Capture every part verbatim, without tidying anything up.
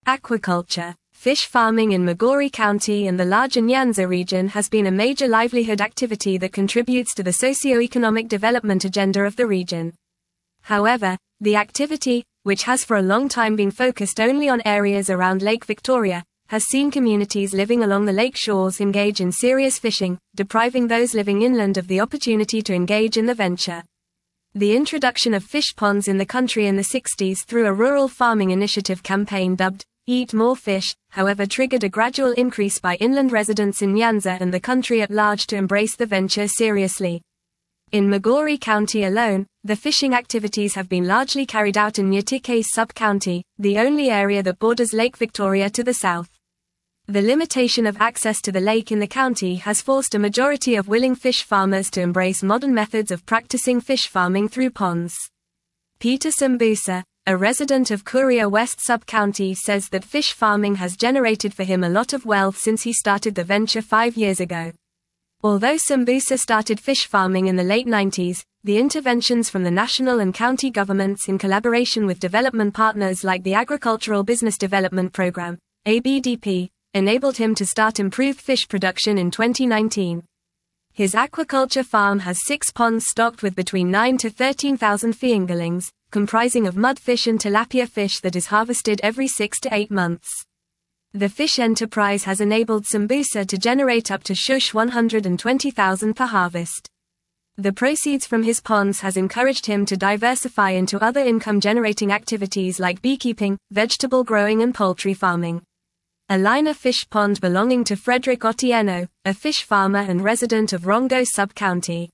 Aquaculture. Fish farming in Migori County and the larger Nyanza region has been a major livelihood activity that contributes to the socio-economic development agenda of the region. However, the activity, which has for a long time been focused only on areas around Lake Victoria, has seen communities living along the lake shores engage in serious fishing, depriving those living inland of the opportunity to engage in the venture. The introduction of fish ponds in the country in the sixties through a rural farming initiative campaign dubbed Eat More Fish, however triggered a gradual increase by inland residents in Nyanza and the country at large to embrace the venture seriously. In Migori County alone, the fishing activities have been largely carried out in Nyatike sub-county, the only area that borders Lake Victoria to the south. The limitation of access to the lake in the county has forced a majority of willing fish farmers to embrace modern methods of practicing fish farming through ponds. Peter Sambusa, a resident of Kuria West sub-county, says that fish farming has generated for him a lot of wealth since he started the venture five years ago. Although Sambusa started fish farming in the late nineties, the interventions from the national and county governments in collaboration with development partners like the Agricultural Business Development Program, A B D P, enabled him to start improved fish production in twenty nineteen. His aquaculture farm has six ponds stocked with between nine to thirteen thousand fingerlings, comprising of mudfish and tilapia fish that is harvested every six to eight months. The fish enterprise has enabled Sambusa to generate up to shush one hundred twenty thousand per harvest. The proceeds from his ponds has encouraged him to diversify into other income-generating activities like beekeeping, vegetable growing and poultry farming. A liner fish pond belonging to Frederick Otieno, a fish farmer and resident of Rongo sub-county.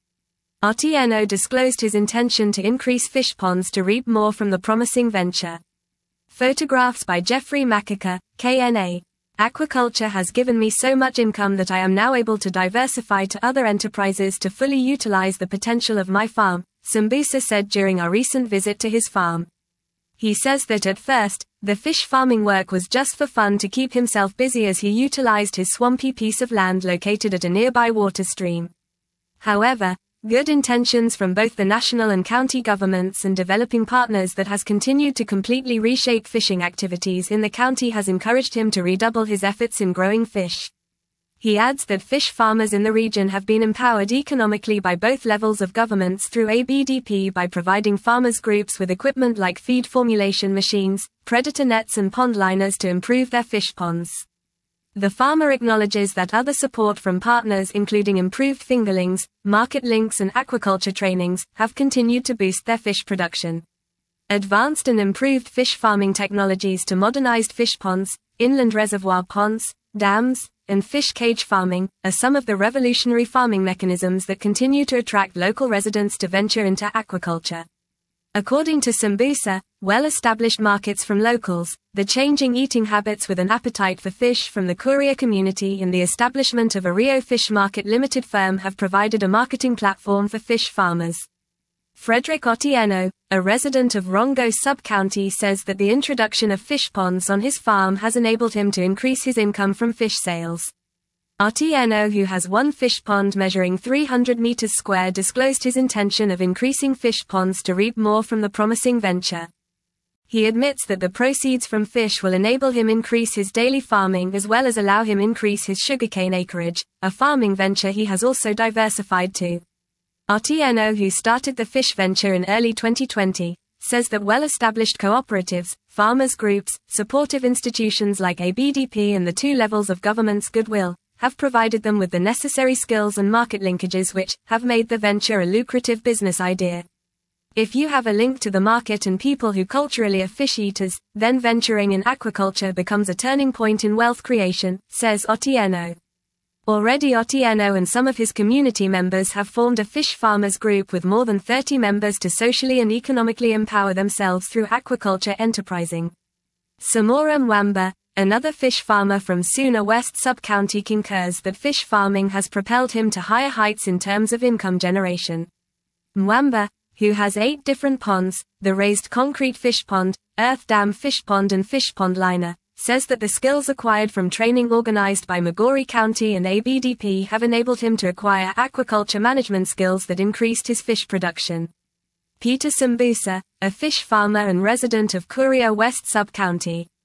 Otieno disclosed his intention to increase fish ponds to reap more from the promising venture. Photographs by Jeffrey Makaka, K N A. Aquaculture has given me so much income that I am now able to diversify to other enterprises to fully utilize the potential of my farm, Sambusa said during our recent visit to his farm. He says that at first, the fish farming work was just for fun to keep himself busy as he utilized his swampy piece of land located at a nearby water stream. However, good intentions from both the national and county governments and developing partners that has continued to completely reshape fishing activities in the county has encouraged him to redouble his efforts in growing fish. He adds that fish farmers in the region have been empowered economically by both levels of governments through A B D P by providing farmers groups with equipment like feed formulation machines, predator nets and pond liners to improve their fish ponds. The farmer acknowledges that other support from partners including improved fingerlings, market links and aquaculture trainings have continued to boost their fish production. Advanced and improved fish farming technologies to modernized fish ponds, inland reservoir ponds, dams, and fish cage farming are some of the revolutionary farming mechanisms that continue to attract local residents to venture into aquaculture. According to Sambusa, well-established markets from locals, the changing eating habits with an appetite for fish from the Kuria community and the establishment of a Rio Fish Market Limited firm have provided a marketing platform for fish farmers. Frederick Otieno, a resident of Rongo sub-county, says that the introduction of fish ponds on his farm has enabled him to increase his income from fish sales. Otieno, who has one fish pond measuring three hundred meters square, disclosed his intention of increasing fish ponds to reap more from the promising venture. He admits that the proceeds from fish will enable him increase his daily farming as well as allow him increase his sugarcane acreage, a farming venture he has also diversified to. Otieno, who started the fish venture in early twenty twenty, says that well-established cooperatives, farmers groups, supportive institutions like A B D P and the two levels of government's goodwill have provided them with the necessary skills and market linkages which have made the venture a lucrative business idea. If you have a link to the market and people who culturally are fish eaters, then venturing in aquaculture becomes a turning point in wealth creation, says Otieno. Already Otieno and some of his community members have formed a fish farmers group with more than thirty members to socially and economically empower themselves through aquaculture enterprising. Samora Mwamba, another fish farmer from Suna West sub-county, concurs that fish farming has propelled him to higher heights in terms of income generation. Mwamba, who has eight different ponds, the raised concrete fish pond, earth dam fish pond and fish pond liner, says that the skills acquired from training organized by Migori County and A B D P have enabled him to acquire aquaculture management skills that increased his fish production. Peter Sambusa, a fish farmer and resident of Kuria West sub-county.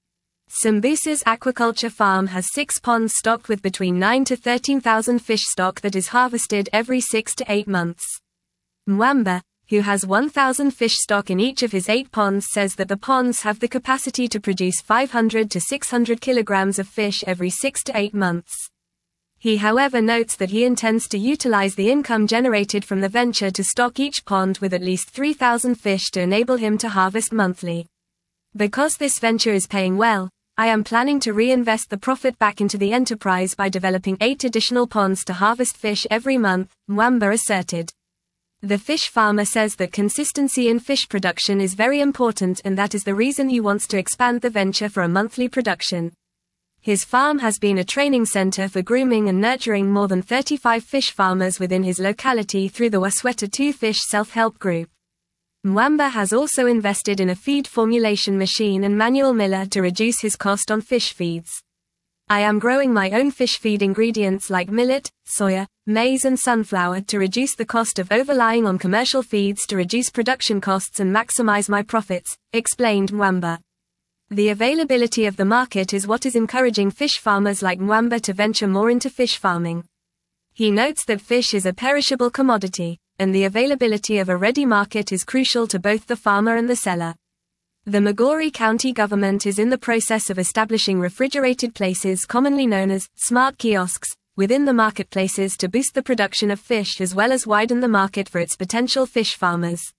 Sambusa's aquaculture farm has six ponds stocked with between nine to thirteen thousand fish stock that is harvested every six to eight months. Mwamba, who has one thousand fish stock in each of his eight ponds, says that the ponds have the capacity to produce five hundred to six hundred kilograms of fish every six to eight months. He however notes that he intends to utilize the income generated from the venture to stock each pond with at least three thousand fish to enable him to harvest monthly. Because this venture is paying well, I am planning to reinvest the profit back into the enterprise by developing eight additional ponds to harvest fish every month, Mwamba asserted. The fish farmer says that consistency in fish production is very important, and that is the reason he wants to expand the venture for a monthly production. His farm has been a training center for grooming and nurturing more than thirty-five fish farmers within his locality through the Wasweta two Fish Self-Help Group. Mwamba has also invested in a feed formulation machine and manual miller to reduce his cost on fish feeds. I am growing my own fish feed ingredients like millet, soya, maize and sunflower to reduce the cost of overlying on commercial feeds to reduce production costs and maximize my profits, explained Mwamba. The availability of the market is what is encouraging fish farmers like Mwamba to venture more into fish farming. He notes that fish is a perishable commodity, and the availability of a ready market is crucial to both the farmer and the seller. The Migori County government is in the process of establishing refrigerated places, commonly known as smart kiosks, within the marketplaces to boost the production of fish as well as widen the market for its potential fish farmers.